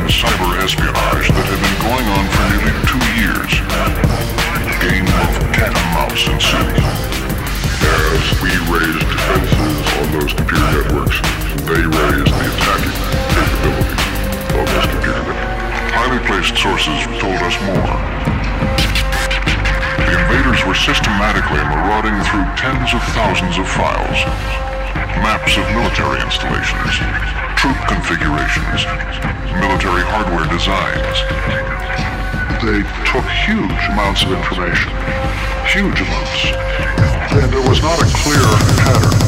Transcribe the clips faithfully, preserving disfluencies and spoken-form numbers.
cyber espionage that had been going on for nearly two years. A game of cat and mouse ensued. As we raised defenses on those computer networks, they raised the attacking capabilities of those computer networks. Highly placed sources told us more. The invaders were systematically marauding through tens of thousands of files, maps of military installations, troop configurations, military hardware designs. They took huge amounts of information, huge amounts, and there was not a clear pattern.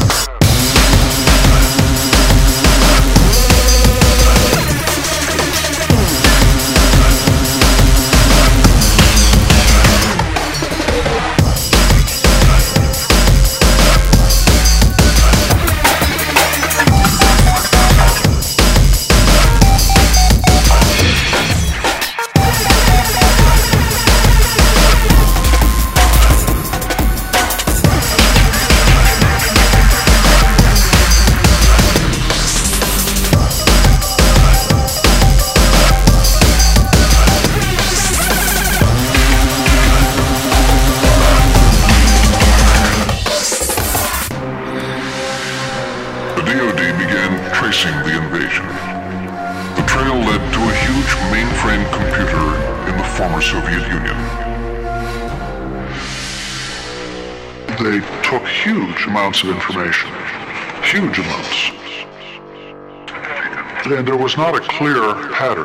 The invasion. The trail led to a huge mainframe computer in the former Soviet Union. They took huge amounts of information, huge amounts, and there was not a clear pattern.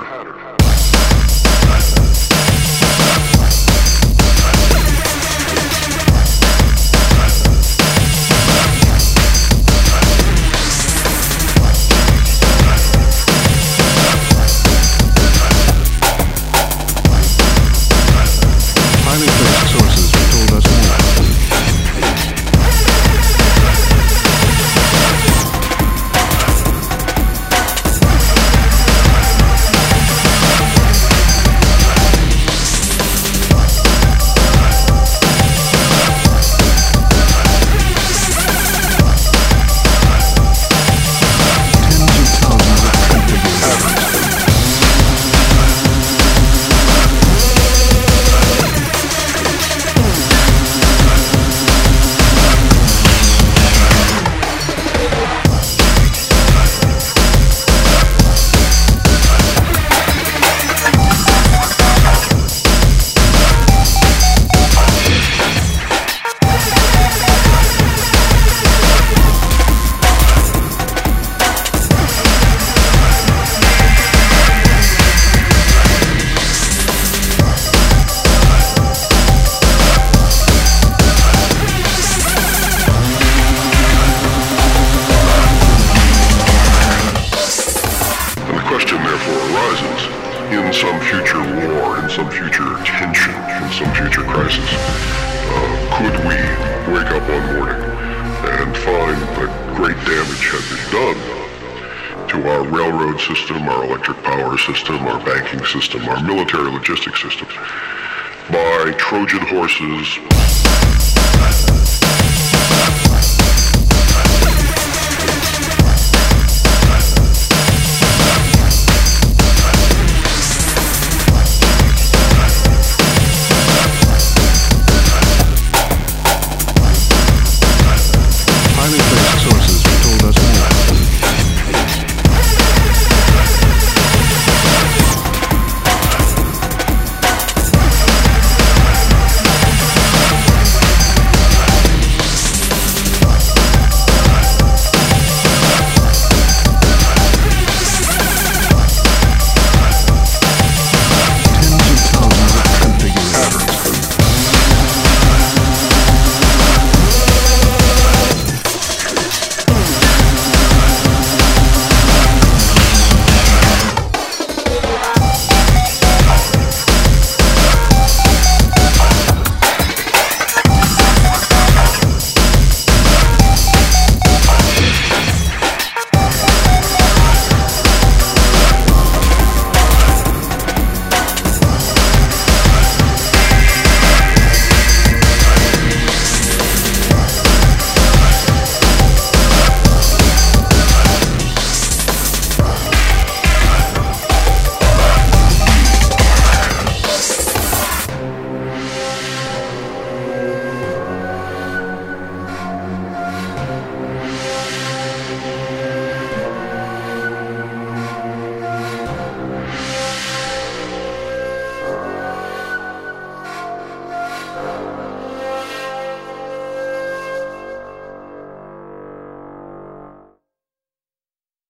In some future war, in some future tension, in some future crisis, uh, could we wake up one morning and find that great damage had been done to our railroad system, our electric power system, our banking system, our military logistics system by Trojan horses